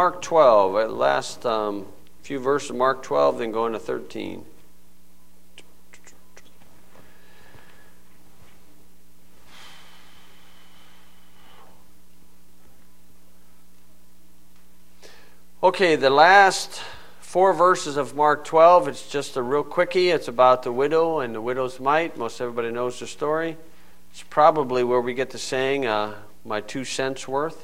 Mark 12, last few verses of Mark 12, then go into 13. Okay, the last 4 verses of Mark 12, it's just a real quickie. It's about the widow and the widow's mite. Most everybody knows the story. It's probably where we get the saying, my 2 cents worth.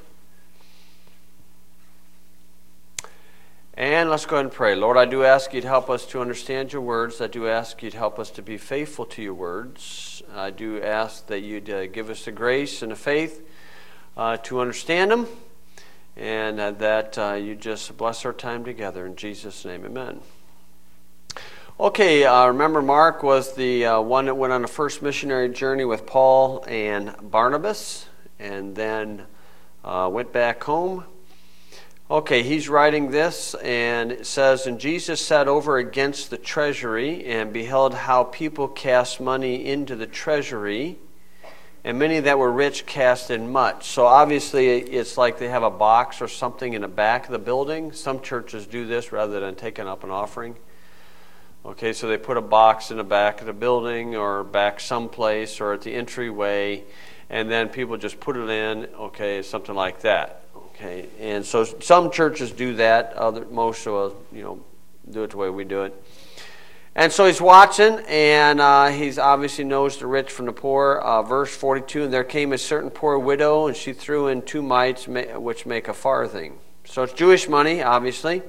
And let's go ahead and pray. Lord, I do ask you to help us to understand your words. I do ask you to help us to be faithful to your words. I do ask that you'd give us the grace and the faith to understand them, and that you just bless our time together. In Jesus' name, amen. Okay, remember Mark was the one that went on the first missionary journey with Paul and Barnabas, and then went back home. Okay, he's writing this, and it says, "And Jesus sat over against the treasury, and beheld how people cast money into the treasury, and many that were rich cast in much." So obviously it's like they have a box or something in the back of the building. Some churches do this rather than taking up an offering. Okay, so they put a box in the back of the building or back someplace or at the entryway, and then people just put it in, okay, something like that. Okay, and so some churches do that. Most will, do it the way we do it. And so he's watching, and he's obviously knows the rich from the poor. Verse 42, "And there came a certain poor widow, and she threw in 2 mites, which make a farthing." So it's Jewish money, obviously.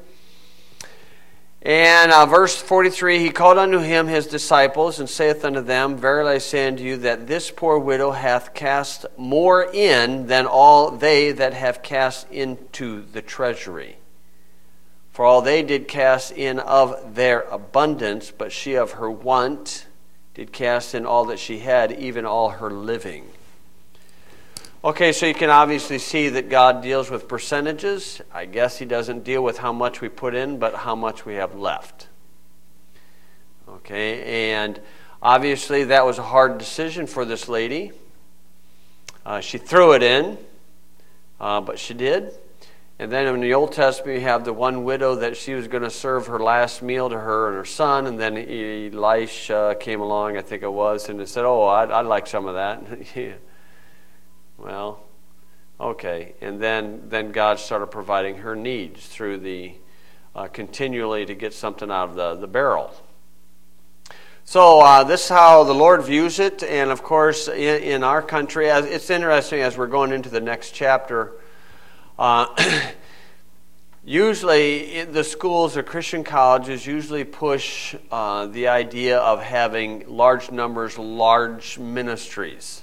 And verse 43, "He called unto him his disciples, and saith unto them, Verily I say unto you, that this poor widow hath cast more in than all they that have cast into the treasury. For all they did cast in of their abundance, but she of her want did cast in all that she had, even all her living." Okay, so you can obviously see that God deals with percentages. I guess he doesn't deal with how much we put in, but how much we have left. Okay, and obviously that was a hard decision for this lady. She threw it in, but she did. And then in the Old Testament, you have the one widow that she was going to serve her last meal to her and her son, and then Elisha came along, I think it was, and said, "Oh, I'd like some of that." Yeah. Well, okay, and then God started providing her needs through the continually to get something out of the barrel. So this is how the Lord views it, and of course in our country, it's interesting as we're going into the next chapter. Usually the schools or Christian colleges usually push the idea of having large numbers, large ministries.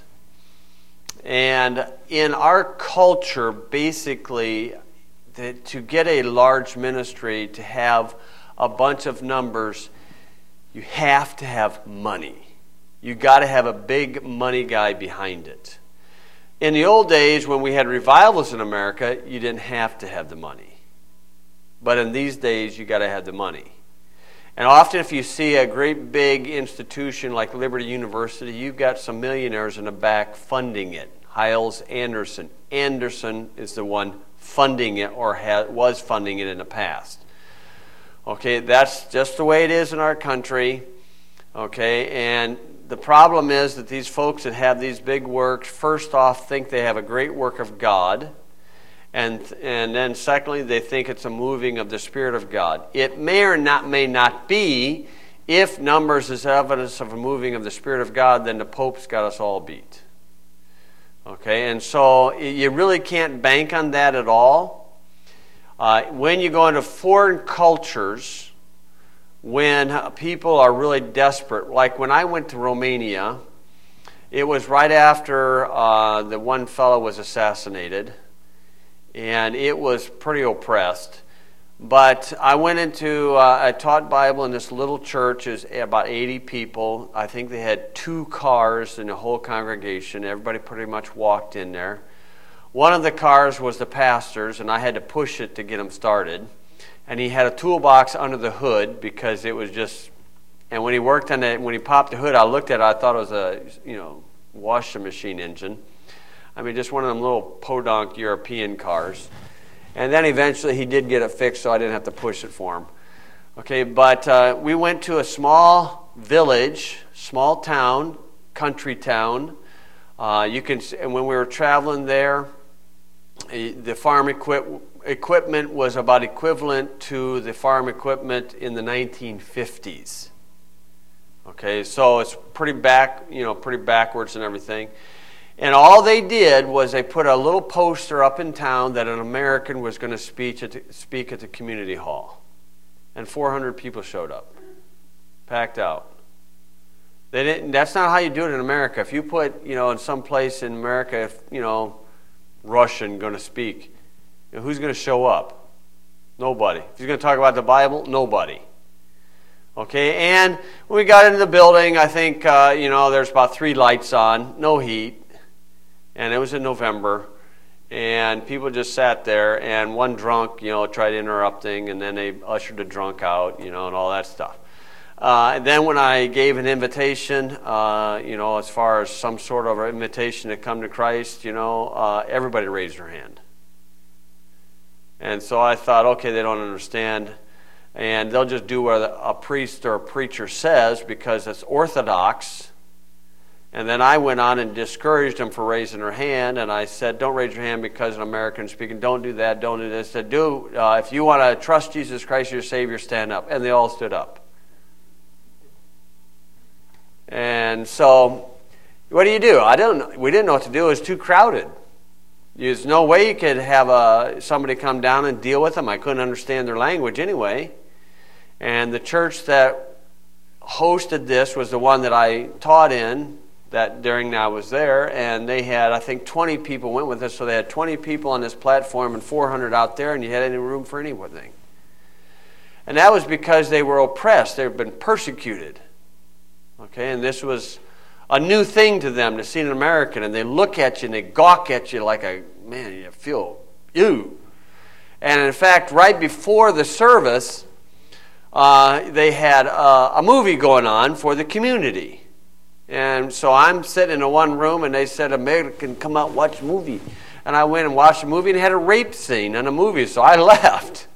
And in our culture, basically, to get a large ministry, to have a bunch of numbers, you have to have money. You got to have a big money guy behind it. In the old days, when we had revivals in America, you didn't have to have the money. But in these days, you got to have the money. And often if you see a great big institution like Liberty University, you've got some millionaires in the back funding it. Hyles Anderson. Anderson is the one funding it or was funding it in the past. Okay, that's just the way it is in our country. Okay, and the problem is that these folks that have these big works, first off, think they have a great work of God. And then secondly, they think it's a moving of the Spirit of God. It may or may not be. If numbers is evidence of a moving of the Spirit of God, then the Pope's got us all beat. Okay, and so you really can't bank on that at all. When you go into foreign cultures, when people are really desperate, like when I went to Romania, it was right after the one fellow was assassinated. And it was pretty oppressed. But I went into, I taught Bible in this little church. It was about 80 people. I think they had 2 cars in the whole congregation. Everybody pretty much walked in there. One of the cars was the pastor's, and I had to push it to get him started. And he had a toolbox under the hood because it was just, and when he worked on it, when he popped the hood, I looked at it, I thought it was a, washing machine engine. I mean, just one of them little podunk European cars. And then eventually he did get it fixed, so I didn't have to push it for him. Okay, but we went to a small village, small town, country town. And when we were traveling there, the farm equipment was about equivalent to the farm equipment in the 1950s. Okay, so it's pretty backwards and everything. And all they did was they put a little poster up in town that an American was going to speak at the community hall. And 400 people showed up, packed out. They didn't. That's not how you do it in America. If you put, in some place in America, Russian going to speak, who's going to show up? Nobody. If he's going to talk about the Bible, nobody. Okay, and when we got into the building, I think, there's about 3 lights on, no heat, and it was in November, and people just sat there, and one drunk, tried interrupting, and then they ushered the drunk out, and all that stuff. And then when I gave an invitation, as far as some sort of an invitation to come to Christ, everybody raised their hand. And so I thought, okay, they don't understand. And they'll just do what a priest or a preacher says because it's orthodox. And then I went on and discouraged them for raising their hand. And I said, don't raise your hand because an American speaking. Don't do that. Don't do this. I said, if you want to trust Jesus Christ, your Savior, stand up. And they all stood up. And so, what do? We didn't know what to do. It was too crowded. There's no way you could have somebody come down and deal with them. I couldn't understand their language anyway. And the church that hosted this was the one that I taught in that during I was there. And they had, I think, 20 people went with us. So they had 20 people on this platform and 400 out there, and you had any room for anything. And that was because they were oppressed. They've been persecuted. Okay, and this was a new thing to them to see an American, and they look at you and they gawk at you like you feel ew. And in fact, right before the service, they had a movie going on for the community. And so I'm sitting in one room, and they said, American, come out and watch a movie. And I went and watched a movie, and it had a rape scene in a movie, so I left.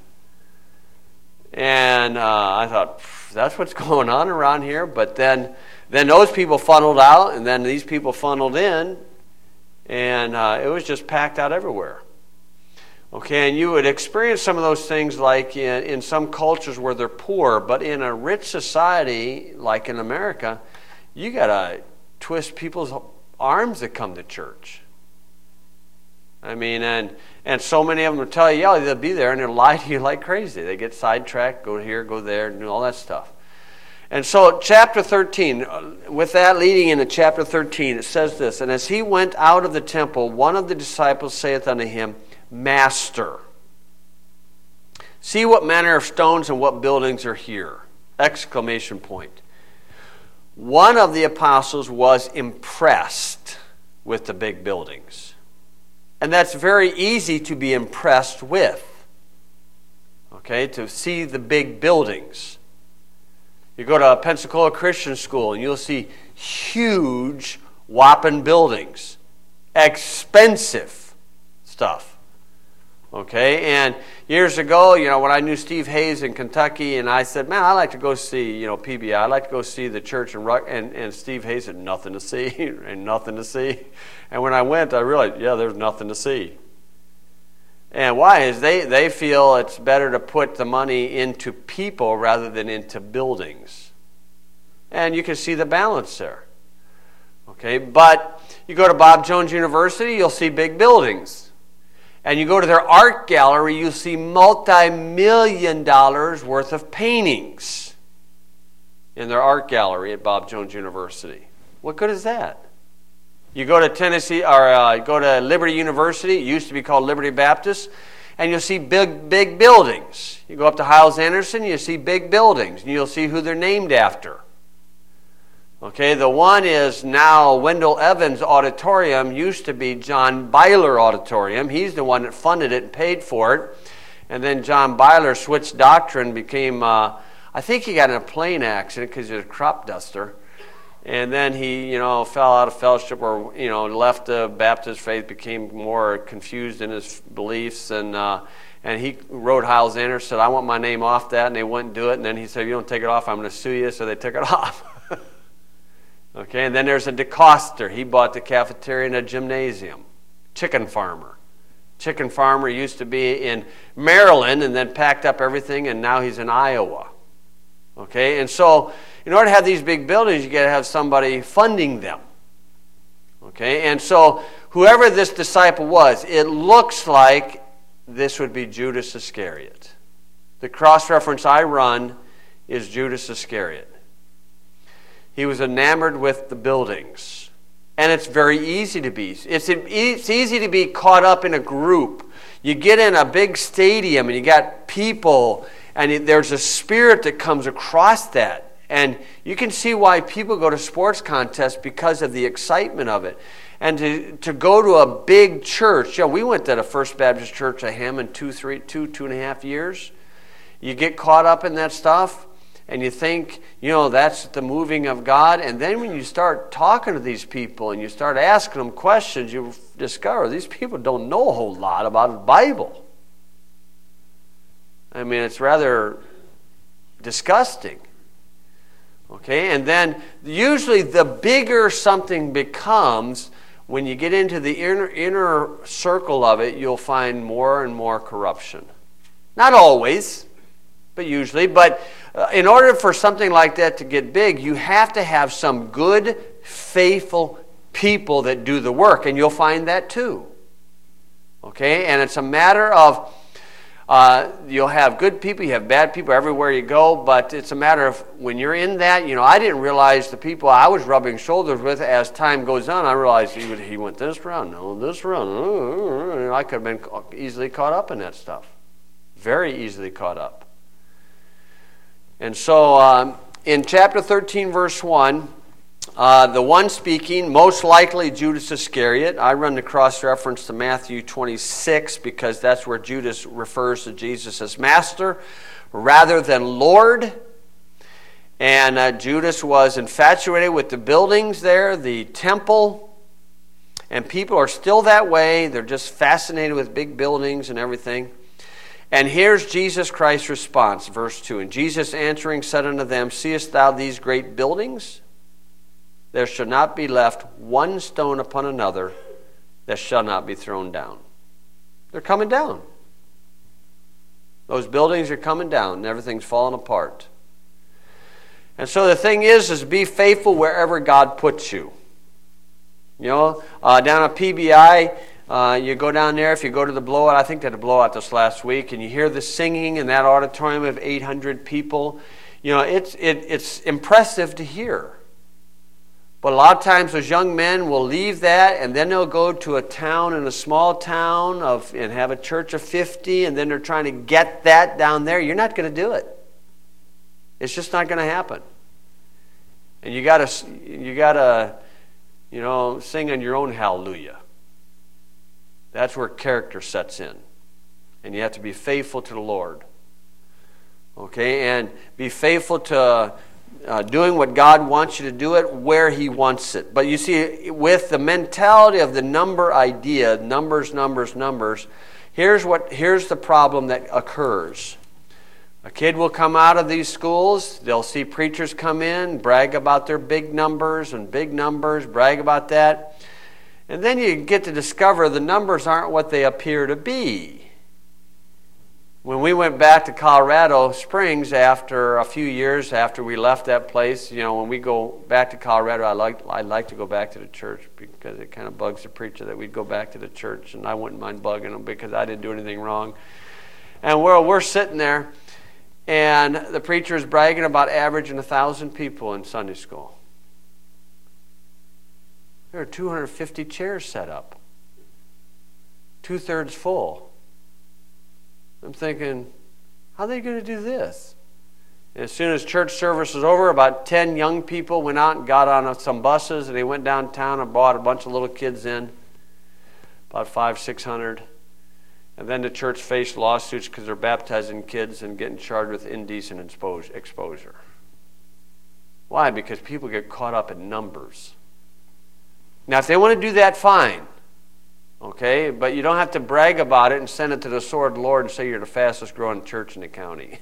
And I thought, that's what's going on around here. But then those people funneled out, and then these people funneled in, and it was just packed out everywhere. Okay, and you would experience some of those things like in some cultures where they're poor, but in a rich society like in America, you got to twist people's arms that come to church. I mean, and so many of them will tell you, yeah, they'll be there, and they'll lie to you like crazy. They get sidetracked, go here, go there, and do all that stuff. And so chapter 13, with that leading into chapter 13, it says this, and as he went out of the temple, one of the disciples saith unto him, Master, see what manner of stones and what buildings are here. Exclamation point. One of the apostles was impressed with the big buildings. And that's very easy to be impressed with. Okay, to see the big buildings. You go to a Pensacola Christian school and you'll see huge, whopping buildings. Expensive stuff. Okay, and years ago, when I knew Steve Hayes in Kentucky, and I said, man, I'd like to go see, PBI. I'd like to go see the church and Steve Hayes said, nothing to see, and nothing to see. And when I went, I realized, yeah, there's nothing to see. And why is they feel it's better to put the money into people rather than into buildings. And you can see the balance there. Okay, but you go to Bob Jones University, you'll see big buildings. And you go to their art gallery, you'll see multi-million dollars worth of paintings in their art gallery at Bob Jones University. What good is that? You go to Tennessee, or go to Liberty University, it used to be called Liberty Baptist, and you'll see big buildings. You go up to Hyles-Anderson, you'll see big buildings, and you'll see who they're named after. Okay, the one is now Wendell Evans Auditorium, used to be John Byler Auditorium. He's the one that funded it and paid for it. And then John Byler switched doctrine, became, I think he got in a plane accident because he was a crop duster. And then he, fell out of fellowship or, left the Baptist faith, became more confused in his beliefs. And And he wrote Alexander, said, I want my name off that, and they wouldn't do it. And then he said, if you don't take it off, I'm going to sue you. So they took it off. Okay, and then there's a DeCoster. He bought the cafeteria and a gymnasium. Chicken farmer. Chicken farmer used to be in Maryland and then packed up everything, and now he's in Iowa. Okay, and so in order to have these big buildings, you got to have somebody funding them. Okay, and so whoever this disciple was, it looks like this would be Judas Iscariot. The cross-reference I run is Judas Iscariot. He was enamored with the buildings. And it's very easy to be. It's easy to be caught up in a group. You get in a big stadium and you got people, and there's a spirit that comes across that. And you can see why people go to sports contests because of the excitement of it. And to go to a big church. We went to the First Baptist Church of Hammond 2.5 years. You get caught up in that stuff. And you think, that's the moving of God. And then when you start talking to these people and you start asking them questions, you discover these people don't know a whole lot about the Bible. I mean, it's rather disgusting. Okay, and then usually the bigger something becomes, when you get into the inner circle of it, you'll find more and more corruption. Not always, but usually. But in order for something like that to get big, you have to have some good, faithful people that do the work, and you'll find that too. Okay, and it's a matter of you'll have good people, you have bad people everywhere you go, but it's a matter of when you're in that, I didn't realize the people I was rubbing shoulders with as time goes on, I realized he went this round, no, this round. I could have been easily caught up in that stuff. Very easily caught up. And so in chapter 13, verse 1, the one speaking, most likely Judas Iscariot. I run the cross-reference to Matthew 26 because that's where Judas refers to Jesus as Master rather than Lord. And Judas was infatuated with the buildings there, the temple. And people are still that way. They're just fascinated with big buildings and everything. And here's Jesus Christ's response, verse 2. And Jesus answering said unto them, Seest thou these great buildings? There shall not be left one stone upon another that shall not be thrown down. They're coming down. Those buildings are coming down and everything's falling apart. And so the thing is be faithful wherever God puts you. Down at PBI, you go down there, if you go to the blowout, I think they had a blowout this last week, and you hear the singing in that auditorium of 800 people. It's impressive to hear. But a lot of times those young men will leave that, and then they'll go to a town, in a small town, and have a church of 50, and then they're trying to get that down there. You're not going to do it. It's just not going to happen. And you gotta sing on your own hallelujah. That's where character sets in. And you have to be faithful to the Lord. Okay, and be faithful to doing what God wants you to do it where He wants it. But you see, with the mentality of the number idea, numbers, here's the problem that occurs. A kid will come out of these schools, they'll see preachers come in, brag about their big numbers, brag about that. And then you get to discover the numbers aren't what they appear to be. When we went back to Colorado Springs after a few years after we left that place, when we go back to Colorado, I like to go back to the church because it kind of bugs the preacher that we'd go back to the church, and I wouldn't mind bugging them because I didn't do anything wrong. And we're sitting there, and the preacher is bragging about averaging 1,000 people in Sunday school. There are 250 chairs set up, 2/3 full. I'm thinking, how are they going to do this? And as soon as church service was over, about 10 young people went out and got on some buses, and they went downtown and brought a bunch of little kids in, about 500-600. And then the church faced lawsuits because they're baptizing kids and getting charged with indecent exposure. Why? Because people get caught up in numbers. Now, if they want to do that, fine. Okay? But you don't have to brag about it and send it to the sword of the Lord and say you're the fastest growing church in the county.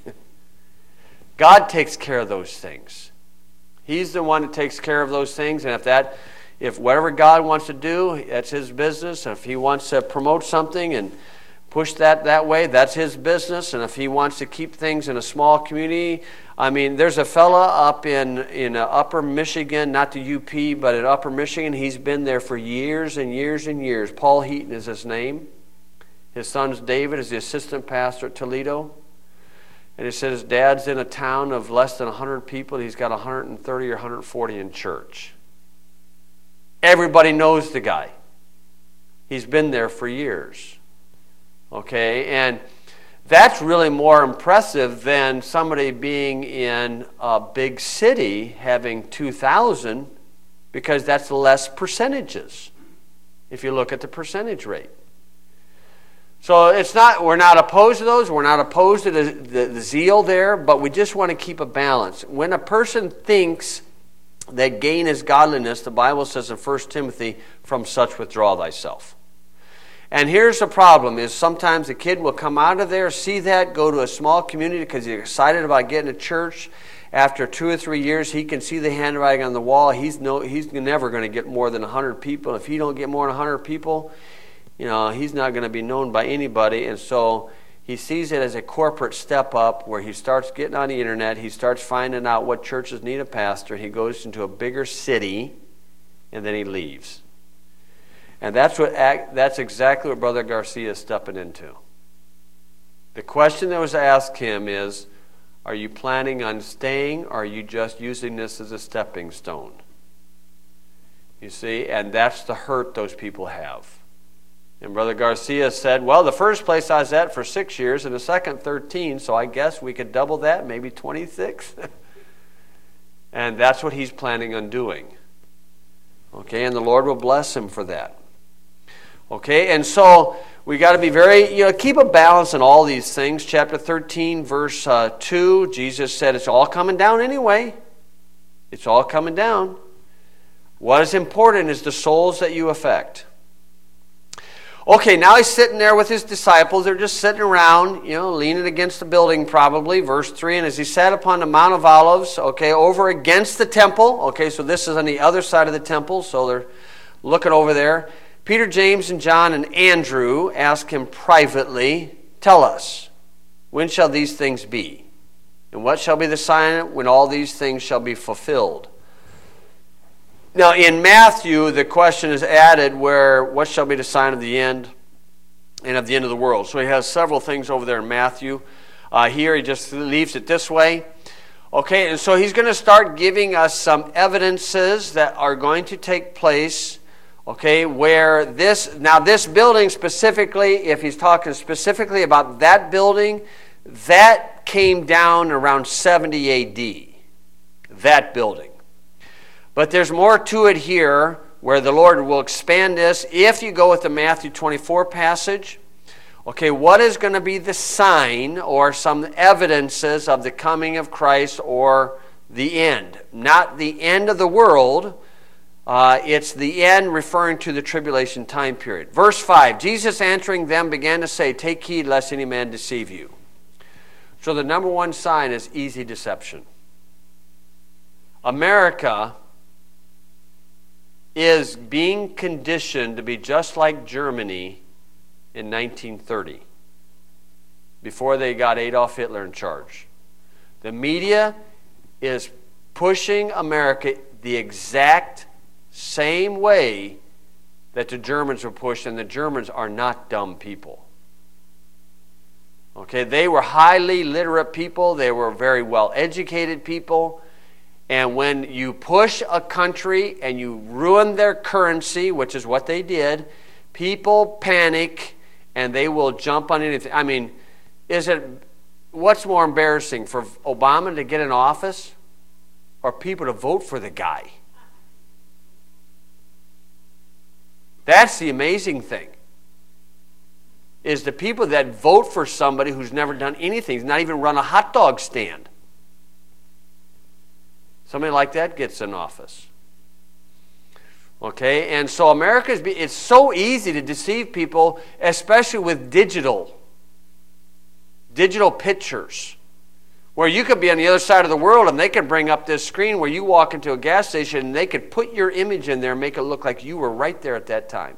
God takes care of those things. He's the one that takes care of those things, and if whatever God wants to do, that's His business. If He wants to promote something and push that way, that's His business. And if He wants to keep things in a small community, I mean, there's a fella up in Upper Michigan, not the UP, but in Upper Michigan. He's been there for years and years and years. Paul Heaton is his name. His son's David is the assistant pastor at Toledo. And he said his dad's in a town of less than 100 people. And he's got 130 or 140 in church. Everybody knows the guy. He's been there for years. Okay, and that's really more impressive than somebody being in a big city having 2,000, because that's less percentages if you look at the percentage rate. So we're not opposed to those. We're not opposed to the zeal there, but we just want to keep a balance. When a person thinks that gain is godliness, the Bible says in 1 Timothy, from such withdraw thyself. And here's the problem, is sometimes a kid will come out of there, see that, go to a small community because he's excited about getting to church. After 2 or 3 years, he can see the handwriting on the wall. He's never going to get more than 100 people. If he don't get more than 100 people, he's not going to be known by anybody. And so he sees it as a corporate step up where he starts getting on the internet. He starts finding out what churches need a pastor. He goes into a bigger city, and then he leaves. And that's exactly what Brother Garcia is stepping into. The question that was asked him is, are you planning on staying, or are you just using this as a stepping stone? You see, and that's the hurt those people have. And Brother Garcia said, well, the first place I was at for 6 years, and the second 13, so I guess we could double that, maybe 26. And that's what he's planning on doing. Okay, and the Lord will bless him for that. Okay, and so we got to be very, keep a balance in all these things. Chapter 13, verse 2, Jesus said it's all coming down anyway. It's all coming down. What is important is the souls that you affect. Okay, now he's sitting there with his disciples. They're just sitting around, leaning against the building probably. Verse 3, and as he sat upon the Mount of Olives, over against the temple. So this is on the other side of the temple, so they're looking over there. Peter, James, and John, and Andrew ask him privately, tell us, when shall these things be? And what shall be the sign when all these things shall be fulfilled? Now, in Matthew, the question is added where, what shall be the sign of the end and of the end of the world? So he has several things over there in Matthew. Here he just leaves it this way. Okay, and so he's going to start giving us some evidences that are going to take place. Okay, where this building specifically, if he's talking specifically about that building, that came down around 70 A.D., that building. But there's more to it here where the Lord will expand this. If you go with the Matthew 24 passage, what is going to be the sign or some evidences of the coming of Christ or the end? Not the end of the world. It's the end referring to the tribulation time period. Verse 5, Jesus answering them began to say, take heed lest any man deceive you. So the number one sign is easy deception. America is being conditioned to be just like Germany in 1930, before they got Adolf Hitler in charge. The media is pushing America the exact same way that the Germans were pushed, and the Germans are not dumb people. They were highly literate people. They were very well educated people. And when you push a country and you ruin their currency, which is what they did, people panic and they will jump on anything. I mean, what's more embarrassing, for Obama to get in office or people to vote for the guy? That's the amazing thing, is the people that vote for somebody who's never done anything, not even run a hot dog stand. Somebody like that gets in office. Okay, and so it's so easy to deceive people, especially with digital pictures, where you could be on the other side of the world and they could bring up this screen where you walk into a gas station and they could put your image in there and make it look like you were right there at that time.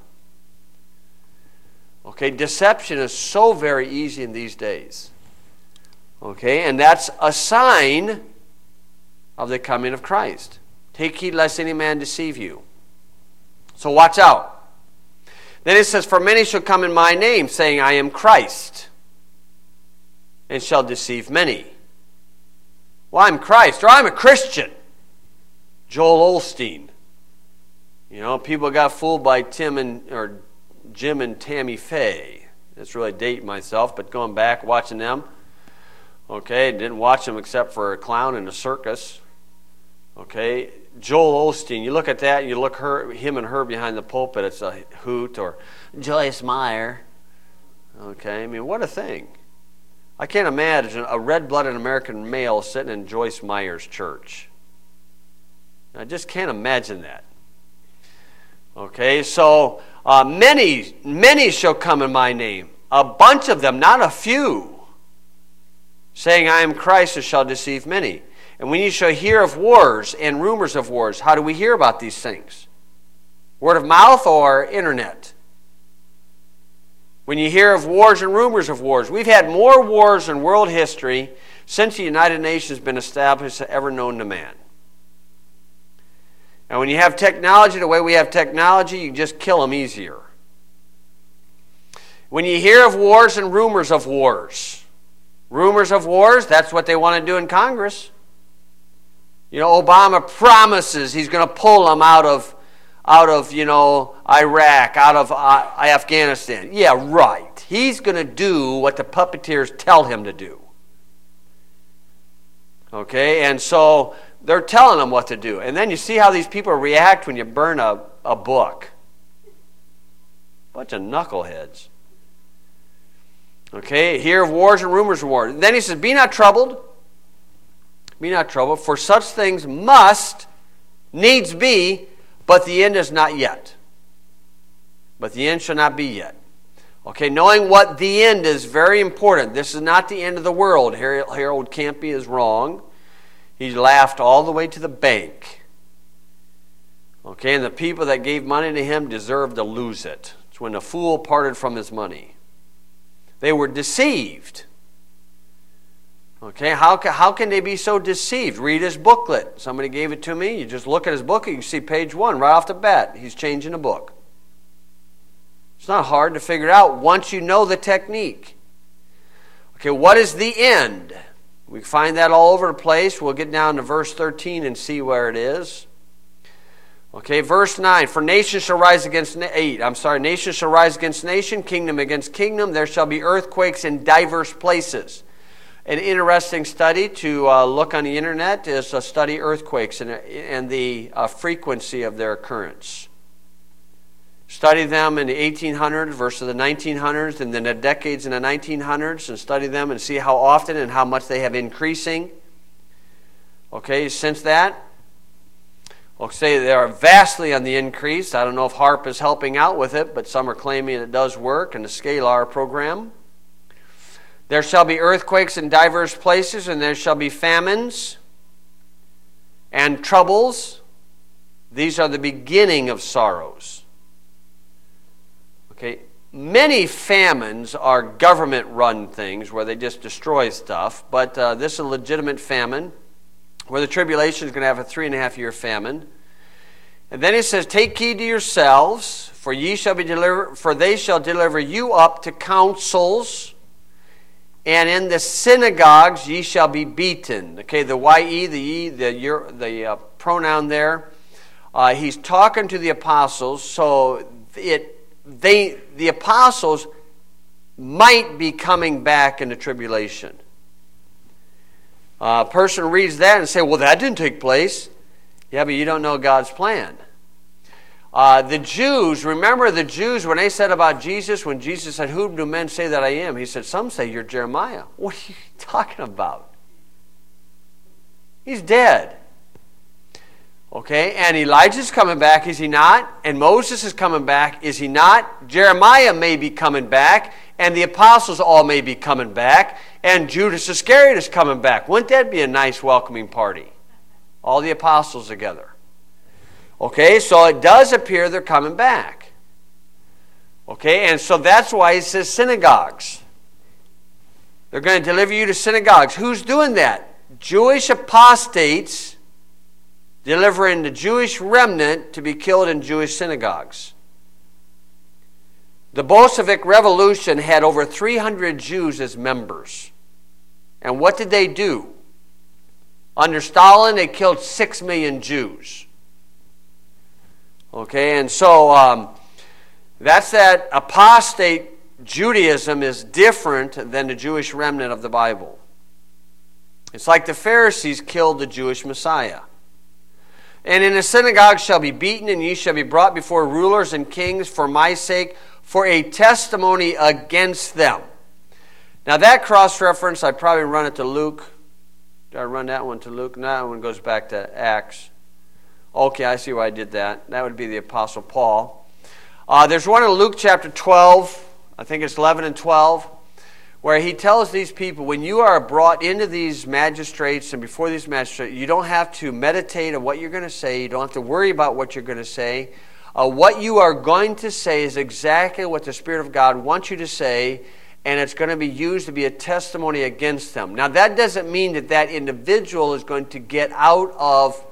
Okay, deception is so very easy in these days. Okay, and that's a sign of the coming of Christ. Take heed lest any man deceive you. So watch out. Then it says, for many shall come in my name, saying, I am Christ, and shall deceive many. Well, I'm Christ, or I'm a Christian. Joel Osteen. You know, people got fooled by Jim and Tammy Faye. That's really dating myself, but going back, watching them. Okay, didn't watch them except for a clown in a circus. Okay, Joel Osteen, you look at that and you look him and her behind the pulpit, it's a hoot. Or Joyce Meyer. Okay, I mean, what a thing. I can't imagine a red-blooded American male sitting in Joyce Meyer's church. I just can't imagine that. Okay, so many shall come in my name. A bunch of them, not a few, saying, I am Christ, and shall deceive many. And when you shall hear of wars and rumors of wars, how do we hear about these things? Word of mouth or internet? When you hear of wars and rumors of wars, we've had more wars in world history since the United Nations has been established than ever known to man. And when you have technology the way we have technology, you just kill them easier. When you hear of wars and rumors of wars, that's what they want to do in Congress. You know, Obama promises he's going to pull them out of Iraq, out of Afghanistan. Yeah, right. He's going to do what the puppeteers tell him to do. Okay, and so they're telling them what to do. And then you see how these people react when you burn a book. Bunch of knuckleheads. Okay, hear of wars and rumors of wars. Then he says, be not troubled. Be not troubled, for such things must needs be, but the end is not yet. But the end shall not be yet. Okay, knowing what the end is very important. This is not the end of the world. Harold Campy is wrong. He laughed all the way to the bank. Okay, and the people that gave money to him deserved to lose it. It's when a fool parted from his money. They were deceived. Okay, how can they be so deceived? Read his booklet. Somebody gave it to me. You just look at his book, you can see page 1 right off the bat. He's changing a book. It's not hard to figure it out once you know the technique. Okay, what is the end? We find that all over the place. We'll get down to verse 13 and see where it is. Okay, verse 9. For nation shall rise against nation shall rise against nation, kingdom against kingdom. There shall be earthquakes in diverse places. An interesting study to look on the internet is study earthquakes and the frequency of their occurrence. Study them in the 1800s versus the 1900s and then the decades in the 1900s, and study them and see how often and how much they have increasing. Okay, since that, I'll say they are vastly on the increase. I don't know if HAARP is helping out with it, but some are claiming it does work in the SCALAR program. There shall be earthquakes in diverse places, and there shall be famines and troubles. These are the beginning of sorrows. Okay, many famines are government-run things where they just destroy stuff, but this is a legitimate famine where the tribulation is going to have a 3.5-year famine. And then it says, take heed to yourselves, for they shall deliver you up to councils, and in the synagogues ye shall be beaten. Okay, the ye, the ye, the pronoun there. He's talking to the apostles, so the apostles might be coming back in the tribulation. A person reads that and say, well, that didn't take place. Yeah, but you don't know God's plan. The Jews, remember the Jews, when they said about Jesus, when Jesus said, whom do men say that I am? He said, some say you're Jeremiah. What are you talking about? He's dead. Okay, and Elijah's coming back, is he not? And Moses is coming back, is he not? Jeremiah may be coming back, and the apostles all may be coming back, and Judas Iscariot is coming back. Wouldn't that be a nice welcoming party? All the apostles together. Okay, so it does appear they're coming back. Okay, and so that's why he says synagogues. They're going to deliver you to synagogues. Who's doing that? Jewish apostates delivering the Jewish remnant to be killed in Jewish synagogues. The Bolshevik Revolution had over 300 Jews as members. And what did they do? Under Stalin, they killed 6 million Jews. Okay, and so that's that apostate Judaism is different than the Jewish remnant of the Bible. It's like the Pharisees killed the Jewish Messiah. And in the synagogue shall be beaten, and ye shall be brought before rulers and kings for my sake, for a testimony against them. Now that cross-reference, I probably run it to Luke. Did I run that one to Luke? No, that one goes back to Acts. Okay, I see why I did that. That would be the Apostle Paul. There's one in Luke chapter 12, I think it's 11 and 12, where he tells these people, when you are brought into these magistrates and before these magistrates, you don't have to meditate on what you're going to say. You don't have to worry about what you're going to say. What you are going to say is exactly what the Spirit of God wants you to say, and it's going to be used to be a testimony against them. Now, that doesn't mean that that individual is going to get out of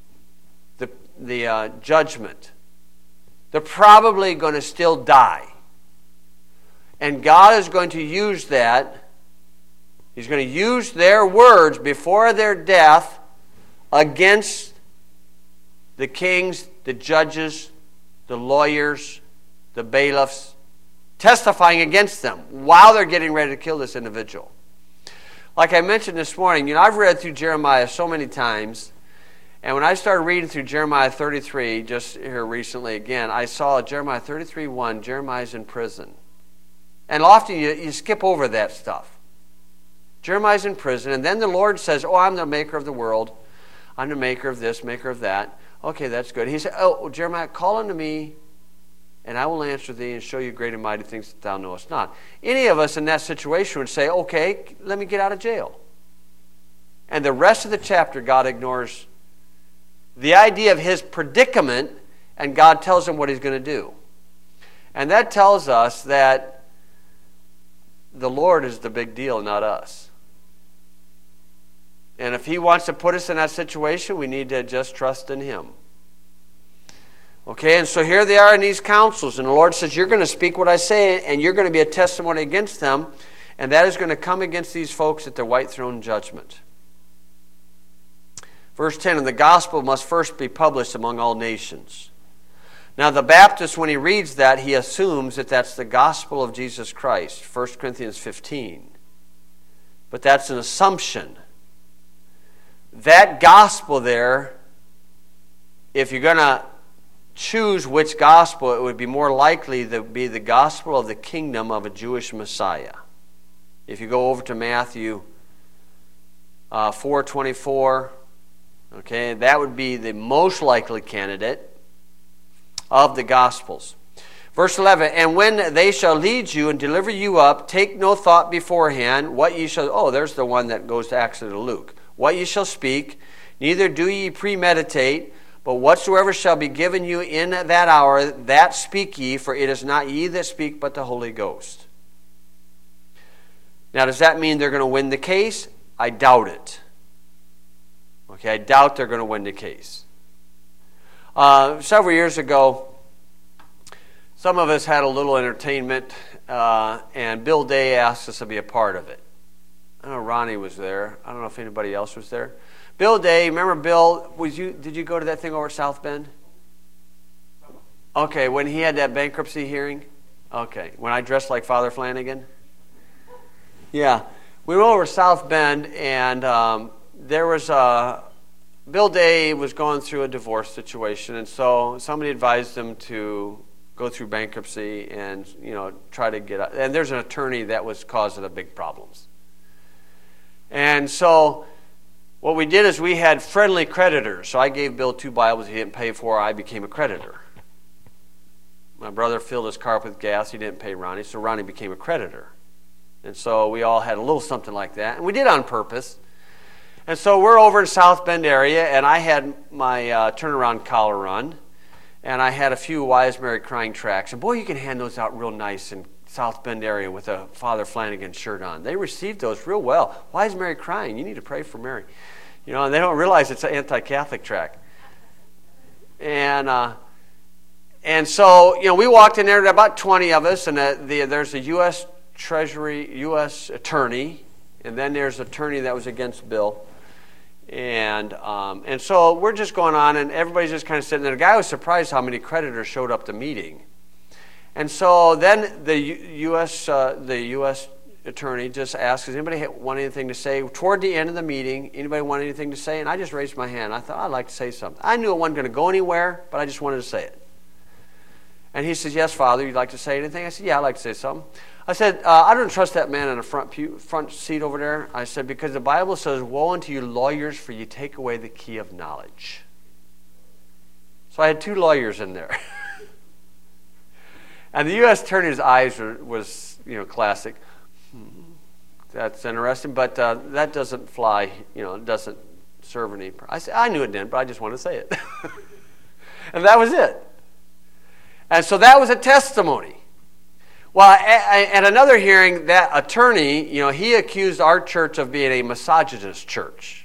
the judgment. They're probably going to still die. And God is going to use that. He's going to use their words before their death against the kings, the judges, the lawyers, the bailiffs, testifying against them while they're getting ready to kill this individual. Like I mentioned this morning, I've read through Jeremiah so many times, and when I started reading through Jeremiah 33, just here recently again, I saw Jeremiah 33:1, Jeremiah's in prison. And often you skip over that stuff. Jeremiah's in prison, and then the Lord says, oh, I'm the maker of the world. I'm the maker of this, maker of that. Okay, that's good. He said, oh, Jeremiah, call unto me, and I will answer thee and show you great and mighty things that thou knowest not. Any of us in that situation would say, okay, let me get out of jail. And the rest of the chapter, God ignores the idea of his predicament, and God tells him what he's going to do. And that tells us that the Lord is the big deal, not us. And if he wants to put us in that situation, we need to just trust in him. Okay, and so here they are in these councils, and the Lord says, you're going to speak what I say, and you're going to be a testimony against them, and that is going to come against these folks at the white throne judgment. Verse 10, and the gospel must first be published among all nations. Now the Baptist, when he reads that, he assumes that that's the gospel of Jesus Christ, 1 Corinthians 15. But that's an assumption. That gospel there, if you're going to choose which gospel, it would be more likely to be the gospel of the kingdom of a Jewish Messiah. If you go over to Matthew 4:24, okay, that would be the most likely candidate of the Gospels. Verse 11, and when they shall lead you and deliver you up, take no thought beforehand what ye shall... Oh, there's the one that goes to Acts and to Luke. What ye shall speak, neither do ye premeditate, but whatsoever shall be given you in that hour, that speak ye, for it is not ye that speak, but the Holy Ghost. Now, does that mean they're going to win the case? I doubt it. Okay, I doubt they're going to win the case. Several years ago, some of us had a little entertainment, and Bill Day asked us to be a part of it. I don't know, Ronnie was there. I don't know if anybody else was there. Bill Day, remember Bill, did you go to that thing over at South Bend? Okay, when he had that bankruptcy hearing? Okay, when I dressed like Father Flanagan? Yeah, we went over to South Bend, and there was Bill Day was going through a divorce situation, and so somebody advised him to go through bankruptcy and try to get out. And there's an attorney that was causing the big problems. And so what we did is we had friendly creditors. So I gave Bill 2 Bibles he didn't pay for. I became a creditor. My brother filled his car up with gas. He didn't pay Ronnie, so Ronnie became a creditor. And so we all had a little something like that. And we did it on purpose. And so we're over in South Bend area, and I had my turnaround collar run. And I had a few Why Is Mary Crying tracts. And boy, you can hand those out real nice in South Bend area with a Father Flanagan shirt on. They received those real well. Why is Mary crying? You need to pray for Mary. You know, and they don't realize it's an anti-Catholic tract. And so, you know, we walked in there, about 20 of us, and there's a U.S. Treasury, U.S. attorney, and then there's an attorney that was against Bill. And so we're just going on, and everybody's just kind of sitting there. The guy was surprised how many creditors showed up to the meeting. And so then the U.S. attorney just asked, does anybody want anything to say? Toward the end of the meeting, anybody want anything to say? And I just raised my hand. I thought, I'd like to say something. I knew it wasn't going to go anywhere, but I just wanted to say it. And he says, yes, Father, you'd like to say anything? I said, yeah, I'd like to say something. I said, I don't trust that man in the front seat over there. I said, because the Bible says, woe unto you lawyers, for you take away the key of knowledge. So I had 2 lawyers in there. And the U.S. attorney's eyes was classic. That's interesting, but that doesn't fly, it doesn't serve any purpose. I said, I knew it didn't, but I just wanted to say it. And that was it. And so that was a testimony. Well, at another hearing, that attorney, he accused our church of being a misogynist church.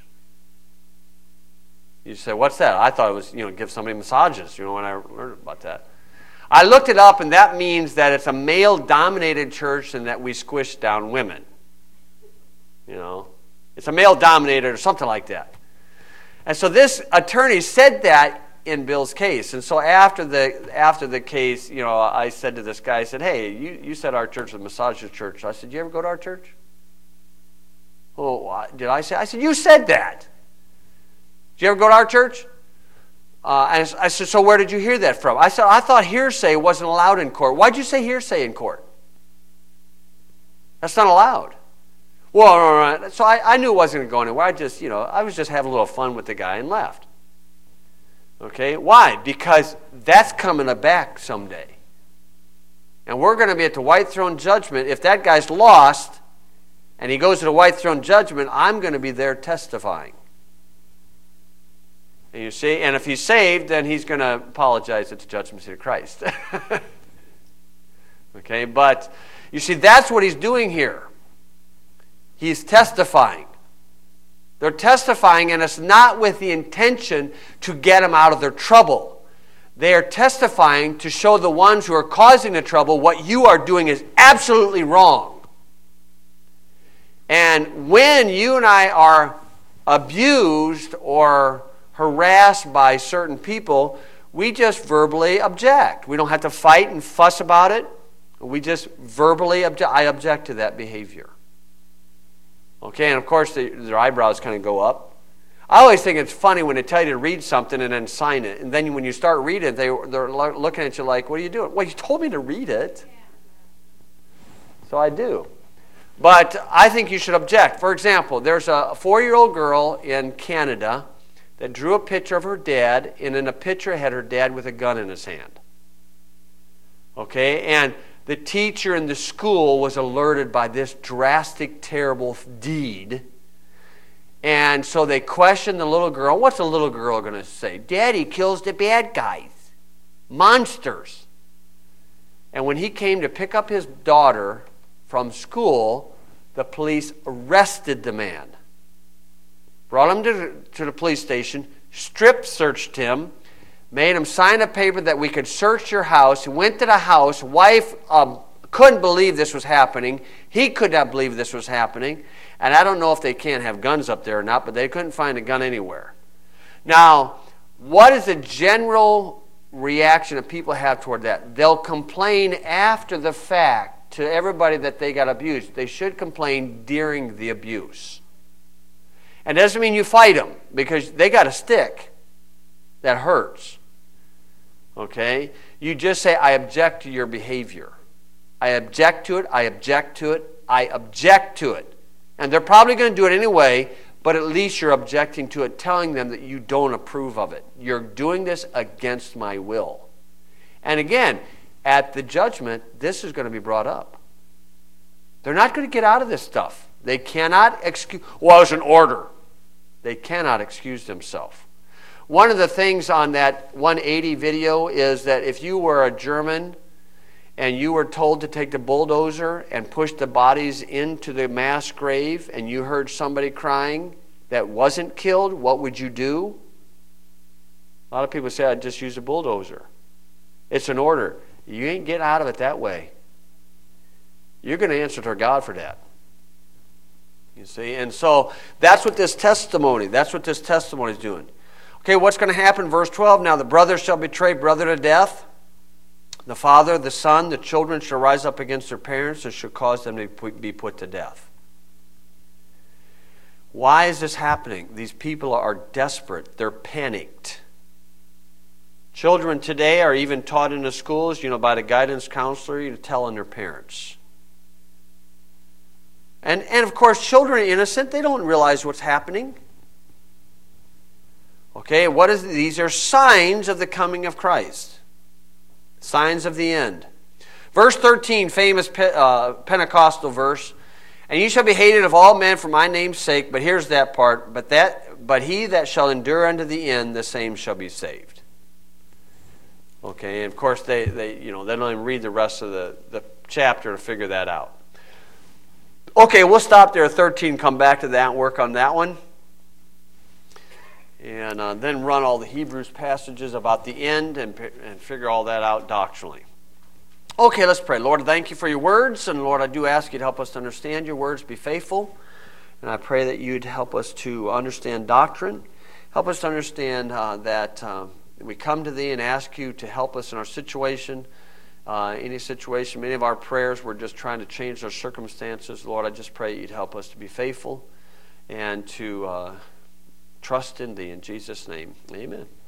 You say, what's that? I thought it was, give somebody massages, when I learned about that. I looked it up, and that means that it's a male-dominated church and that we squish down women. It's a male-dominated or something like that. And so this attorney said that in Bill's case. And so after the case, I said to this guy, I said, hey, you said our church was a misogynist church. I said, did you ever go to our church? Oh, did I say? I said, you said that. Did you ever go to our church? And I said, so where did you hear that from? I said, I thought hearsay wasn't allowed in court. Why'd you say hearsay in court? That's not allowed. Well, so I knew it wasn't going to go anywhere. I was just having a little fun with the guy and left. Okay, why? Because that's coming back someday. And we're going to be at the white throne judgment. If that guy's lost and he goes to the white throne judgment, I'm going to be there testifying. And you see, and if he's saved, then he's going to apologize at the judgment seat of Christ. Okay, but you see, that's what he's doing here. He's testifying. They're testifying, and it's not with the intention to get them out of their trouble. They are testifying to show the ones who are causing the trouble what you are doing is absolutely wrong. And when you and I are abused or harassed by certain people, we just verbally object. We don't have to fight and fuss about it. We just verbally object. I object to that behavior. Okay, and of course their eyebrows kind of go up. I always think it's funny when they tell you to read something and then sign it. And then when you start reading it, they're looking at you like, what are you doing? Well, you told me to read it. So I do. But I think you should object. For example, there's a 4-year-old girl in Canada that drew a picture of her dad, and in the picture had her dad with a gun in his hand. Okay, and the teacher in the school was alerted by this drastic, terrible deed. And so they questioned the little girl. What's the little girl going to say? Daddy kills the bad guys. Monsters. And when he came to pick up his daughter from school, the police arrested the man. Brought him to the police station, strip searched him, made him sign a paper that we could search your house. He went to the house. Wife couldn't believe this was happening. He could not believe this was happening. And I don't know if they can't have guns up there or not, but they couldn't find a gun anywhere. Now, what is the general reaction that people have toward that? They'll complain after the fact to everybody that they got abused. They should complain during the abuse. And it doesn't mean you fight them, because they got a stick that hurts. Okay? You just say, I object to your behavior. I object to it, I object to it, I object to it. And they're probably going to do it anyway, but at least you're objecting to it, telling them that you don't approve of it. You're doing this against my will. And again, at the judgment, this is going to be brought up. They're not going to get out of this stuff. They cannot excuse, well, it's an order. They cannot excuse themselves. One of the things on that 180 video is that if you were a German and you were told to take the bulldozer and push the bodies into the mass grave and you heard somebody crying that wasn't killed, what would you do? A lot of people say, I'd just use a bulldozer. It's an order. You ain't getting out of it that way. You're going to answer to God for that. You see? And so that's what this testimony is doing. Okay, what's going to happen? Verse 12, now the brother shall betray brother to death. The father, the son, the children shall rise up against their parents and shall cause them to be put to death. Why is this happening? These people are desperate. They're panicked. Children today are even taught in the schools, by the guidance counselor, to tell on their parents. And of course, children are innocent. They don't realize what's happening. Okay, these are signs of the coming of Christ. Signs of the end. Verse 13, famous Pentecostal verse. And you shall be hated of all men for my name's sake. But here's that part. But he that shall endure unto the end, the same shall be saved. Okay, and of course they don't even read the rest of the chapter to figure that out. Okay, we'll stop there at 13, come back to that and work on that one. And then run all the Hebrews passages about the end and figure all that out doctrinally. Okay, let's pray. Lord, thank you for your words. And Lord, I do ask you to help us to understand your words, be faithful. And I pray that you'd help us to understand doctrine. Help us to understand that we come to thee and ask you to help us in our situation. Any situation, many of our prayers, we're just trying to change our circumstances. Lord, I just pray you'd help us to be faithful and to trust in thee. In Jesus' name, amen.